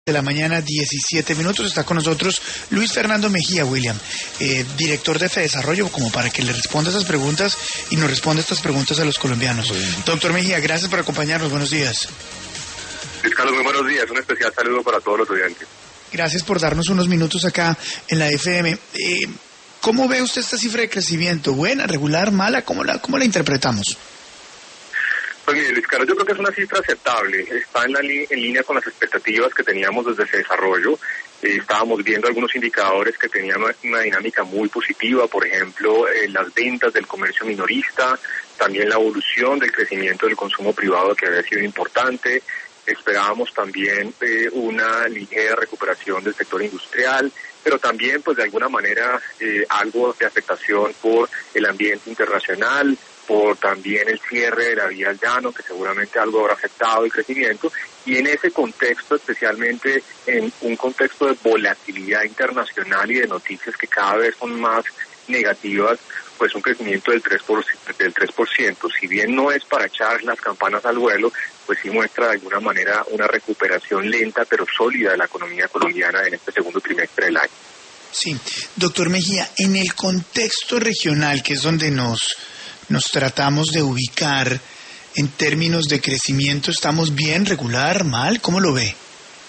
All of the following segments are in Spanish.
De la mañana, 17 minutos. Está con nosotros Luis Fernando Mejía, William, director de FEDesarrollo, como para que le responda esas preguntas y nos responda estas preguntas a los colombianos. Doctor Mejía, gracias por acompañarnos. Buenos días. Luis Carlos, muy buenos días. Un especial saludo para todos los oyentes. Gracias por darnos unos minutos acá en la FM. ¿Cómo ve usted esta cifra de crecimiento? ¿Buena, regular, mala? ¿Cómo la interpretamos? Pues mire, Luis Carlos, yo creo que es una cifra aceptable. Está en línea con las expectativas que teníamos desde FEDesarrollo. Estábamos viendo algunos indicadores que tenían una dinámica muy positiva, por ejemplo, las ventas del comercio minorista, también la evolución del crecimiento del consumo privado, que había sido importante. Esperábamos también una ligera recuperación del sector industrial, pero también, pues de alguna manera, algo de afectación por el ambiente internacional, por también el cierre de la vía al llano, que seguramente algo habrá afectado el crecimiento, y en ese contexto, especialmente en un contexto de volatilidad internacional y de noticias que cada vez son más negativas, pues un crecimiento del 3%. Si bien no es para echar las campanas al vuelo, pues sí muestra de alguna manera una recuperación lenta pero sólida de la economía colombiana en este segundo trimestre del año. Sí, doctor Mejía, en el contexto regional, que es donde nos tratamos de ubicar en términos de crecimiento, ¿estamos bien, regular, mal? ¿Cómo lo ve?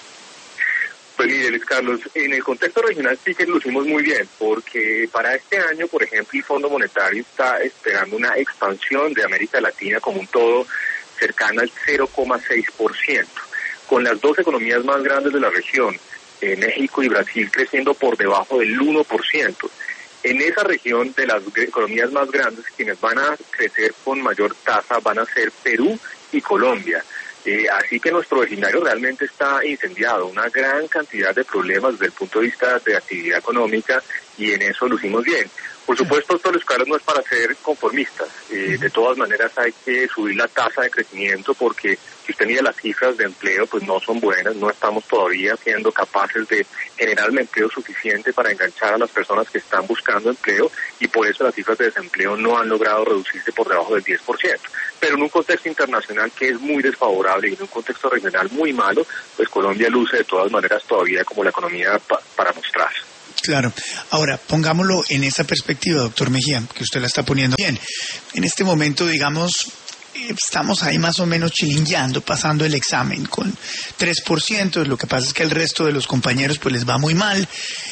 Pues mire, Luis Carlos, en el contexto regional sí que lucimos muy bien, porque para este año, por ejemplo, el Fondo Monetario está esperando una expansión de América Latina como un todo cercana al 0,6%, con las dos economías más grandes de la región, México y Brasil, creciendo por debajo del 1%. En esa región de las economías más grandes, quienes van a crecer con mayor tasa van a ser Perú y Colombia. Así que nuestro vecindario realmente está incendiado, una gran cantidad de problemas desde el punto de vista de actividad económica, y en eso lucimos bien. Por supuesto, esto, Luis Carlos, no es para ser conformistas. De todas maneras hay que subir la tasa de crecimiento, porque si usted mira las cifras de empleo, pues no son buenas, no estamos todavía siendo capaces de generar el empleo suficiente para enganchar a las personas que están buscando empleo, y por eso las cifras de desempleo no han logrado reducirse por debajo del 10%. Pero en un contexto internacional que es muy desfavorable y en un contexto regional muy malo, pues Colombia luce de todas maneras todavía como la economía para mostrar. Claro. Ahora, pongámoslo en esa perspectiva, doctor Mejía, que usted la está poniendo bien. En este momento, digamos, estamos ahí más o menos chilingueando, pasando el examen con 3%. Lo que pasa es que el resto de los compañeros pues les va muy mal.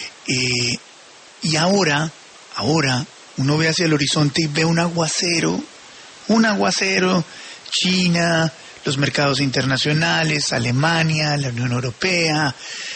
Y ahora, uno ve hacia el horizonte y ve un aguacero, China, los mercados internacionales, Alemania, la Unión Europea,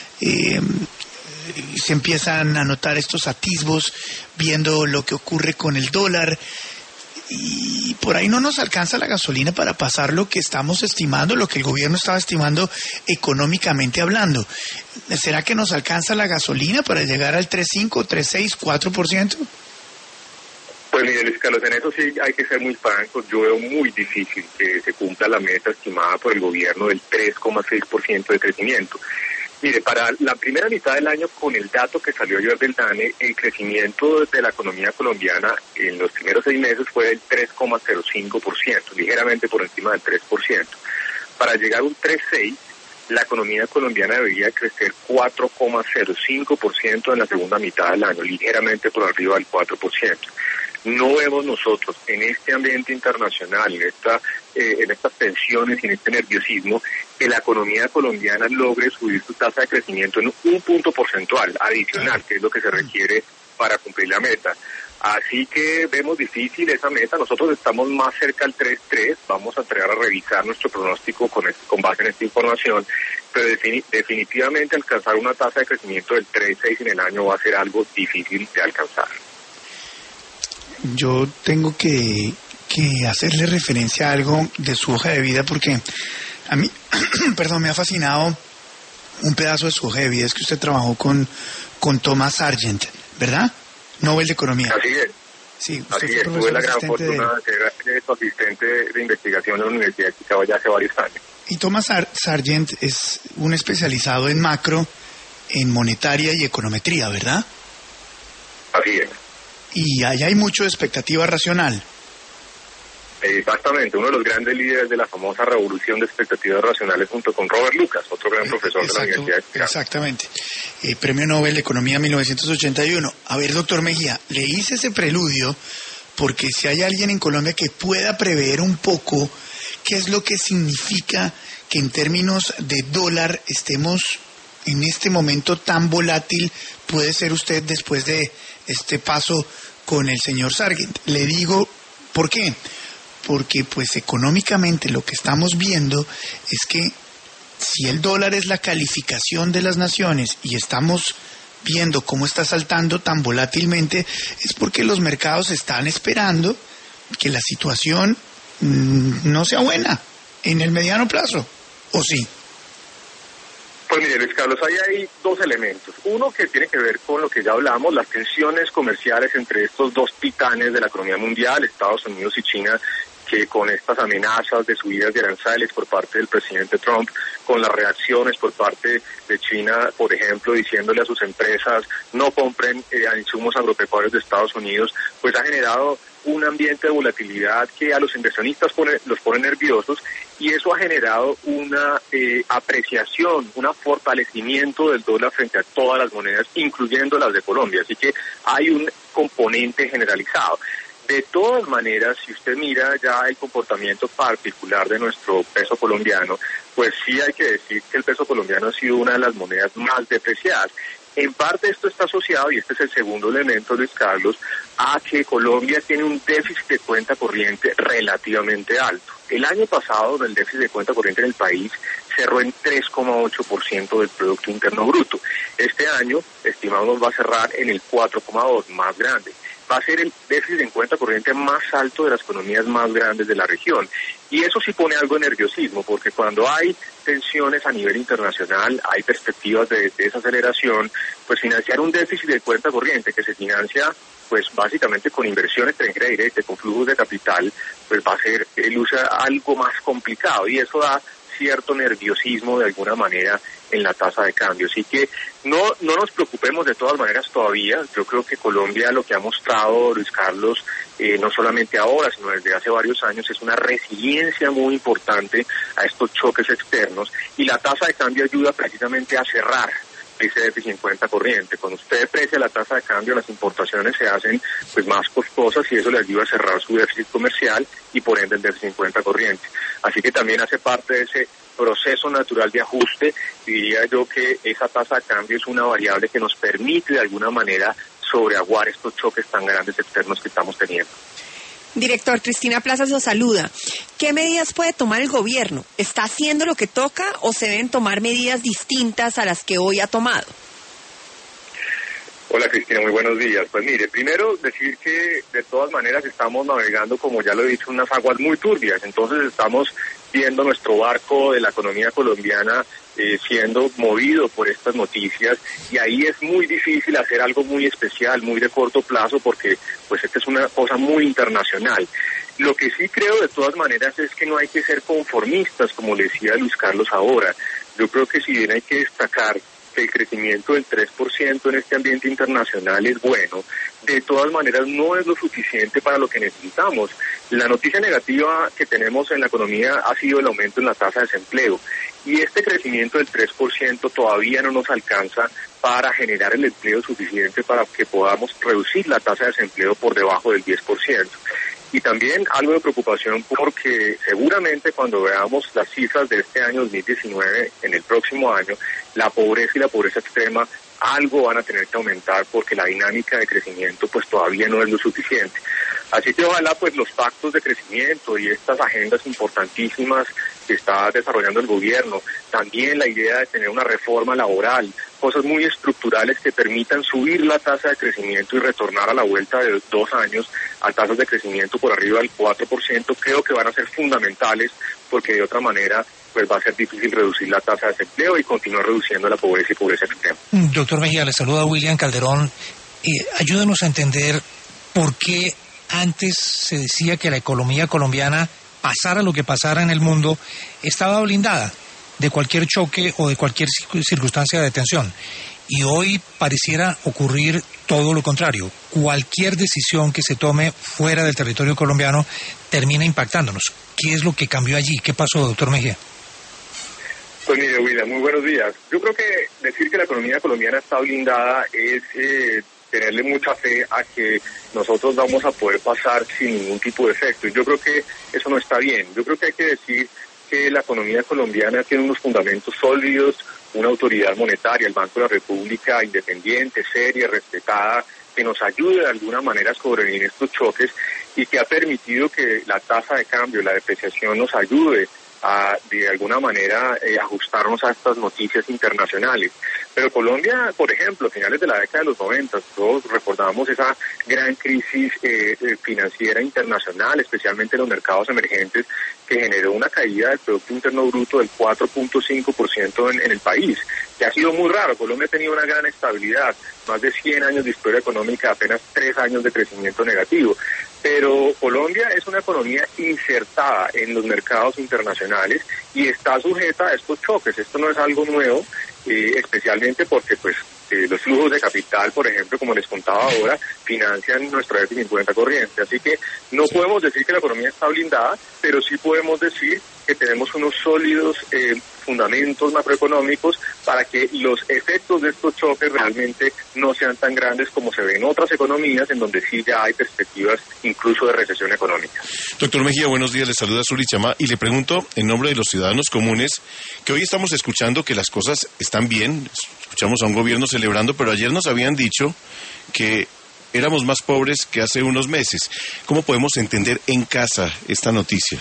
se empiezan a notar estos atisbos viendo lo que ocurre con el dólar, y por ahí no nos alcanza la gasolina para pasar lo que estamos estimando, lo que el gobierno estaba estimando económicamente hablando. ¿Será que nos alcanza la gasolina para llegar al 3,5, 3,6, 4%? Pues mire, Luis Carlos, en eso sí hay que ser muy francos. Yo veo muy difícil que se cumpla la meta estimada por el gobierno del 3,6% de crecimiento. Mire, para la primera mitad del año, con el dato que salió ayer del DANE, el crecimiento de la economía colombiana en los primeros 6 meses fue del 3,05%, ligeramente por encima del 3%. Para llegar a un 3,6%, la economía colombiana debería crecer 4,05% en la segunda mitad del año, ligeramente por arriba del 4%. No vemos nosotros en este ambiente internacional, en estas tensiones y en este nerviosismo, que la economía colombiana logre subir su tasa de crecimiento en un punto porcentual adicional, que es lo que se requiere para cumplir la meta. Así que vemos difícil esa meta. Nosotros estamos más cerca al 3,3. Vamos a entregar a revisar nuestro pronóstico con base en esta información, pero definitivamente alcanzar una tasa de crecimiento del 3,6 en el año va a ser algo difícil de alcanzar. Yo tengo que hacerle referencia a algo de su hoja de vida, porque a mí, me ha fascinado un pedazo de su hoja de vida. Es que usted trabajó con Thomas Sargent, ¿verdad? Nobel de Economía. Así es. Sí, así es. Tuve la gran fortuna de ser su asistente de investigación en la Universidad de Chicago ya hace varios años. Y Thomas Sargent es un especializado en macro, en monetaria y econometría, ¿verdad? Así es. Y allá hay mucho de expectativa racional. Exactamente, uno de los grandes líderes de la famosa revolución de expectativas racionales junto con Robert Lucas, otro gran profesor de la Universidad de Chicago. Exactamente. Premio Nobel de Economía 1981. A ver, doctor Mejía, le hice ese preludio porque si hay alguien en Colombia que pueda prever un poco qué es lo que significa que en términos de dólar estemos en este momento tan volátil, puede ser usted después de este paso con el señor Sargent. Le digo, ¿por qué? Porque pues económicamente lo que estamos viendo es que si el dólar es la calificación de las naciones y estamos viendo cómo está saltando tan volátilmente, es porque los mercados están esperando que la situación no sea buena en el mediano plazo, ¿o sí? Pues mire, Luis Carlos, ahí hay dos elementos. Uno que tiene que ver con lo que ya hablamos, las tensiones comerciales entre estos dos titanes de la economía mundial, Estados Unidos y China, que con estas amenazas de subidas de aranceles por parte del presidente Trump, con las reacciones por parte de China, por ejemplo, diciéndole a sus empresas no compren insumos agropecuarios de Estados Unidos, pues ha generado un ambiente de volatilidad que a los inversionistas los pone nerviosos, y eso ha generado una apreciación, un fortalecimiento del dólar frente a todas las monedas, incluyendo las de Colombia. Así que hay un componente generalizado. De todas maneras, si usted mira ya el comportamiento particular de nuestro peso colombiano, pues sí hay que decir que el peso colombiano ha sido una de las monedas más depreciadas. En parte esto está asociado, y este es el segundo elemento, Luis Carlos, a que Colombia tiene un déficit de cuenta corriente relativamente alto. El año pasado el déficit de cuenta corriente en el país cerró en 3,8% del Producto Interno Bruto. Este año estimamos va a cerrar en el 4,2%, más grande. Va a ser el déficit en cuenta corriente más alto de las economías más grandes de la región. Y eso sí pone algo de nerviosismo, porque cuando hay tensiones a nivel internacional, hay perspectivas de desaceleración, pues financiar un déficit de cuenta corriente que se financia pues básicamente con inversión extranjera directa, con flujos de capital, pues va a ser algo más complicado, y eso da cierto nerviosismo de alguna manera en la tasa de cambio. Así que no nos preocupemos de todas maneras todavía. Yo creo que Colombia lo que ha mostrado, Luis Carlos, no solamente ahora, sino desde hace varios años, es una resiliencia muy importante a estos choques externos, y la tasa de cambio ayuda precisamente a cerrar ese déficit en cuenta corriente. Cuando usted deprecia la tasa de cambio, las importaciones se hacen pues más costosas, y eso le ayuda a cerrar su déficit comercial y por ende el déficit en cuenta corriente. Así que también hace parte de ese proceso natural de ajuste. Diría yo que esa tasa de cambio es una variable que nos permite de alguna manera sobreaguar estos choques tan grandes externos que estamos teniendo. Director, Cristina Plazas lo saluda. ¿Qué medidas puede tomar el gobierno? ¿Está haciendo lo que toca o se deben tomar medidas distintas a las que hoy ha tomado? Hola Cristina, muy buenos días. Pues mire, primero decir que de todas maneras estamos navegando, como ya lo he dicho, unas aguas muy turbias. Entonces estamos viendo nuestro barco de la economía colombiana siendo movido por estas noticias, y ahí es muy difícil hacer algo muy especial, muy de corto plazo, porque pues esta es una cosa muy internacional. Lo que sí creo de todas maneras es que no hay que ser conformistas, como le decía Luis Carlos ahora. Yo creo que si bien hay que destacar que el crecimiento del 3% en este ambiente internacional es bueno, de todas maneras no es lo suficiente para lo que necesitamos. La noticia negativa que tenemos en la economía ha sido el aumento en la tasa de desempleo, y este crecimiento del 3% todavía no nos alcanza para generar el empleo suficiente para que podamos reducir la tasa de desempleo por debajo del 10%. Y también algo de preocupación, porque seguramente cuando veamos las cifras de este año 2019, en el próximo año, la pobreza y la pobreza extrema algo van a tener que aumentar, porque la dinámica de crecimiento pues todavía no es lo suficiente. Así que ojalá pues los pactos de crecimiento y estas agendas importantísimas que está desarrollando el gobierno, también la idea de tener una reforma laboral, cosas muy estructurales que permitan subir la tasa de crecimiento y retornar a la vuelta de 2 años a tasas de crecimiento por arriba del 4%, creo que van a ser fundamentales, porque de otra manera pues va a ser difícil reducir la tasa de desempleo y continuar reduciendo la pobreza y pobreza extrema. Doctor Mejía, le saluda William Calderón. Ayúdenos a entender por qué antes se decía que la economía colombiana, pasara lo que pasara en el mundo, estaba blindada de cualquier choque o de cualquier circunstancia de tensión. Y hoy pareciera ocurrir todo lo contrario. Cualquier decisión que se tome fuera del territorio colombiano termina impactándonos. ¿Qué es lo que cambió allí? ¿Qué pasó, doctor Mejía? Pues mire, William, muy buenos días. Yo creo que decir que la economía colombiana está blindada es tenerle mucha fe a que nosotros vamos a poder pasar sin ningún tipo de efecto. Y yo creo que eso no está bien. Yo creo que hay que decir que la economía colombiana tiene unos fundamentos sólidos, una autoridad monetaria, el Banco de la República, independiente, seria, respetada, que nos ayude de alguna manera a sobrevivir estos choques y que ha permitido que la tasa de cambio, la depreciación nos ayude a, de alguna manera, ajustarnos a estas noticias internacionales. Pero Colombia, por ejemplo, a finales de la década de los 90, todos recordamos esa gran crisis financiera internacional, especialmente en los mercados emergentes, que generó una caída del Producto Interno Bruto del 4.5% en el país, que ha sido muy raro. Colombia ha tenido una gran estabilidad, más de 100 años de historia económica, apenas 3 años de crecimiento negativo. Pero Colombia es una economía insertada en los mercados internacionales y está sujeta a estos choques. Esto no es algo nuevo, especialmente porque pues los flujos de capital, por ejemplo, como les contaba ahora, financian nuestra déficit en cuenta corriente. Así que no podemos decir que la economía está blindada, pero sí podemos decir que tenemos unos sólidos fundamentos macroeconómicos para que los efectos de estos choques realmente no sean tan grandes como se ven en otras economías en donde sí ya hay perspectivas incluso de recesión económica. Doctor Mejía, buenos días, le saluda Zuli Chamá y le pregunto en nombre de los ciudadanos comunes que hoy estamos escuchando que las cosas están bien, escuchamos a un gobierno celebrando, pero ayer nos habían dicho que éramos más pobres que hace unos meses. ¿Cómo podemos entender en casa esta noticia?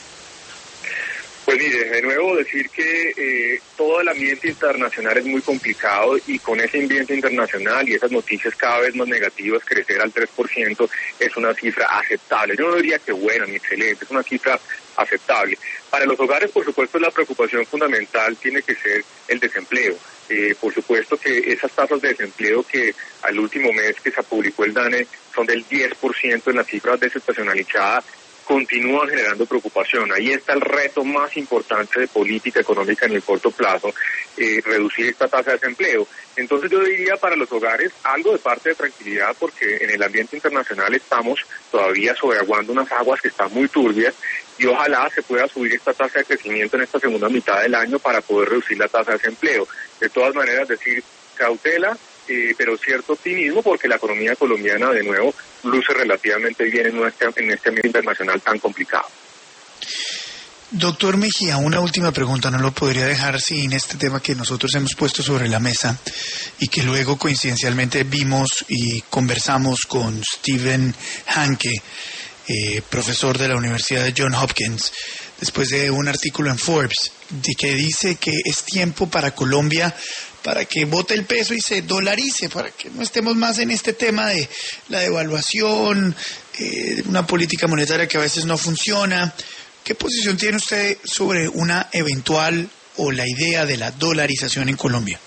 Pues mire, de nuevo decir que todo el ambiente internacional es muy complicado y con ese ambiente internacional y esas noticias cada vez más negativas, crecer al 3% es una cifra aceptable. Yo no diría que buena ni excelente, es una cifra aceptable. Para los hogares, por supuesto, la preocupación fundamental tiene que ser el desempleo. Por supuesto que esas tasas de desempleo que al último mes que se publicó el DANE son del 10% en las cifras desestacionalizadas, continúan generando preocupación. Ahí está el reto más importante de política económica en el corto plazo, reducir esta tasa de desempleo. Entonces yo diría para los hogares algo de parte de tranquilidad porque en el ambiente internacional estamos todavía sobreaguando unas aguas que están muy turbias y ojalá se pueda subir esta tasa de crecimiento en esta segunda mitad del año para poder reducir la tasa de desempleo. De todas maneras, decir cautela, pero cierto optimismo porque la economía colombiana de nuevo luce relativamente bien en este ambiente internacional tan complicado. Doctor Mejía, una última pregunta, no lo podría dejar sin este tema que nosotros hemos puesto sobre la mesa y que luego coincidencialmente vimos y conversamos con Stephen Hanke, profesor de la Universidad de Johns Hopkins, después de un artículo en Forbes que dice que es tiempo para Colombia para que bote el peso y se dolarice, para que no estemos más en este tema de la devaluación, una política monetaria que a veces no funciona. ¿Qué posición tiene usted sobre una eventual o la idea de la dolarización en Colombia?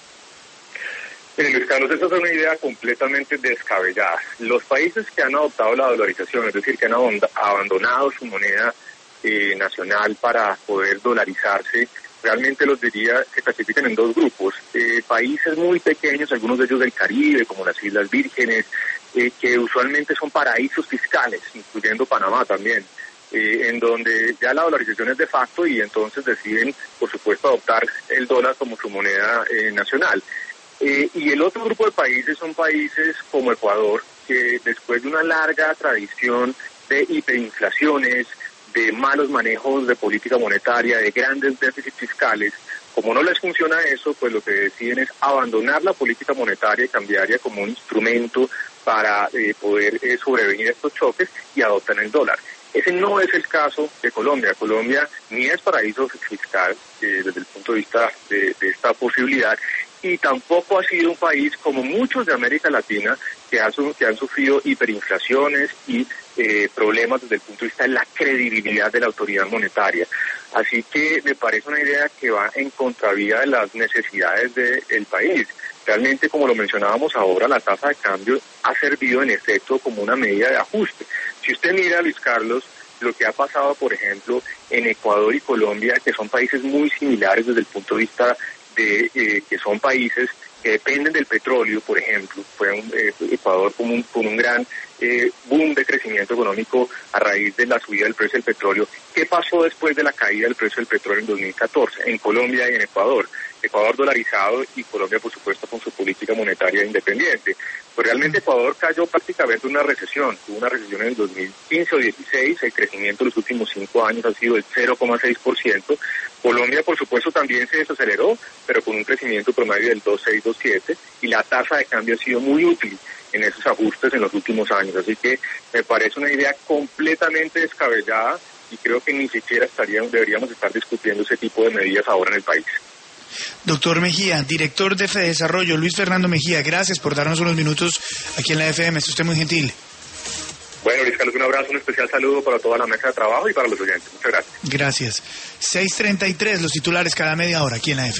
Luis Carlos, esa es una idea completamente descabellada. Los países que han adoptado la dolarización, es decir, que han abandonado su moneda nacional para poder dolarizarse, realmente los diría que clasifican en dos grupos. Países muy pequeños, algunos de ellos del Caribe, como las Islas Vírgenes, que usualmente son paraísos fiscales, incluyendo Panamá también, en donde ya la dolarización es de facto y entonces deciden, por supuesto, adoptar el dólar como su moneda nacional. Y el otro grupo de países son países como Ecuador, que después de una larga tradición de hiperinflaciones, de malos manejos de política monetaria, de grandes déficits fiscales, como no les funciona eso, pues lo que deciden es abandonar la política monetaria y cambiaria como un instrumento para poder sobrevivir a estos choques y adoptan el dólar. Ese no es el caso de Colombia. Colombia ni es paraíso fiscal desde el punto de vista de esta posibilidad y tampoco ha sido un país como muchos de América Latina que han sufrido hiperinflaciones y problemas desde el punto de vista de la credibilidad de la autoridad monetaria. Así que me parece una idea que va en contravía de las necesidades del país. Realmente, como lo mencionábamos ahora, la tasa de cambio ha servido en efecto como una medida de ajuste. Si usted mira, Luis Carlos, lo que ha pasado, por ejemplo, en Ecuador y Colombia, que son países muy similares desde el punto de vista de que son países que dependen del petróleo, por ejemplo. Fue Ecuador con un gran boom de crecimiento económico a raíz de la subida del precio del petróleo. ¿Qué pasó después de la caída del precio del petróleo en 2014 en Colombia y en Ecuador? Ecuador dolarizado y Colombia, por supuesto, con su política monetaria independiente. Pues realmente Ecuador cayó prácticamente en una recesión. Tuvo una recesión en el 2015 o 2016. El crecimiento en los últimos 5 años ha sido del 0,6%. Colombia, por supuesto, también se desaceleró, pero con un crecimiento promedio del 2,6, 2,7. Y la tasa de cambio ha sido muy útil en esos ajustes en los últimos años. Así que me parece una idea completamente descabellada y creo que ni siquiera deberíamos estar discutiendo ese tipo de medidas ahora en el país. Doctor Mejía, director de FEDesarrollo, Luis Fernando Mejía, gracias por darnos unos minutos aquí en la FM. Es usted muy gentil. Bueno, Luis Carlos, un abrazo, un especial saludo para toda la mesa de trabajo y para los oyentes. Muchas gracias. Gracias. 6:33, los titulares cada media hora aquí en la FM.